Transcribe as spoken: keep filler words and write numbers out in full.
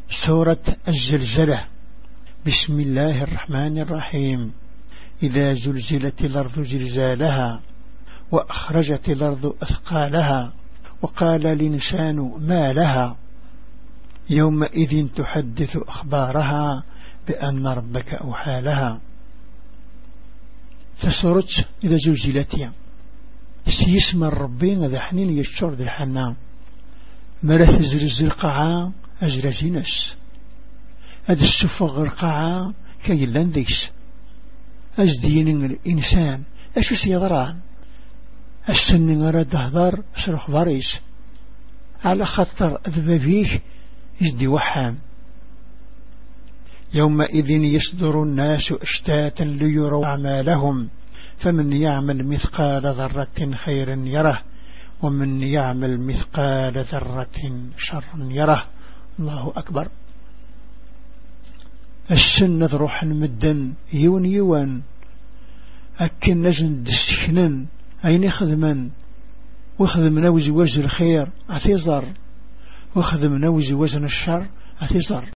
سورة الزلزلة. بسم الله الرحمن الرحيم. إذا زلزلت الأرض زلزالها وأخرجت الأرض أثقالها وقال الإنسان ما لها يومئذ تحدث أخبارها بأن ربك أوحى لها. فسورة إذا زلزلت سيسمى الربين ذا حنين يشعر ذا الحنان مرث زلزل قاعة أزرزينس هذا السفغ القاعة كي لنديس أزدين الإنسان أشو سيضران السن غرد هضر سرخ باريس على خطر أذبابيه إزدي وحام. يومئذ يصدر الناس أشتاتا ليروا أعمالهم فمن يعمل مثقال ذرة خيرا يره ومن يعمل مثقال ذرة شرا يره. الله أكبر. السنة روح مدن يون يوان أكن نجن دسكنن أين خدمن وخدم نوز وزن الخير أثيزر وخدم نوز وزن الشر أثيزر.